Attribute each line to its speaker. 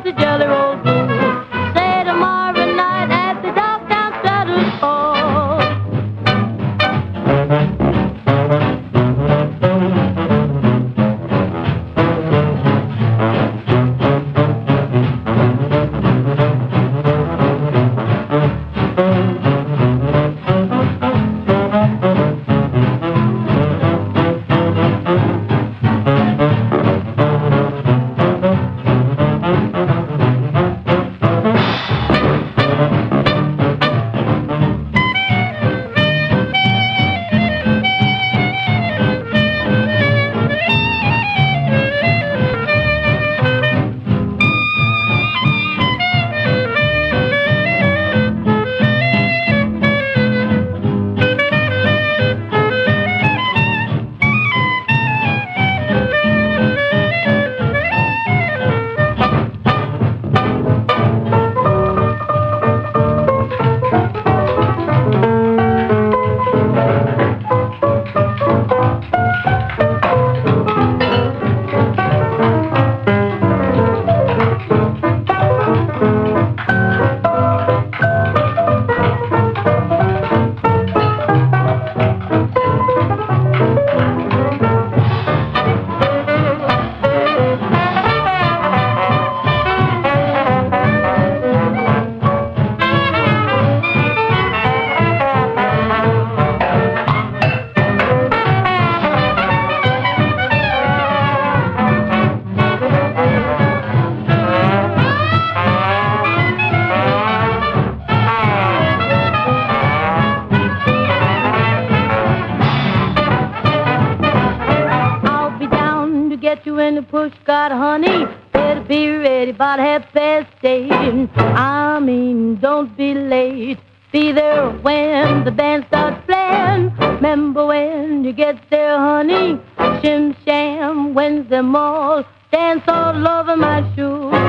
Speaker 1: the Jelly Roll Blues. Say tomorrow night at the Dogtown Stratus Hall. You in the pushcart, honey, better be ready about 8:30. I mean, don't be late. Be there when the band starts playing. Remember when you get there, honey. Shim Sham, Wednesday Mall, dance all over my shoes.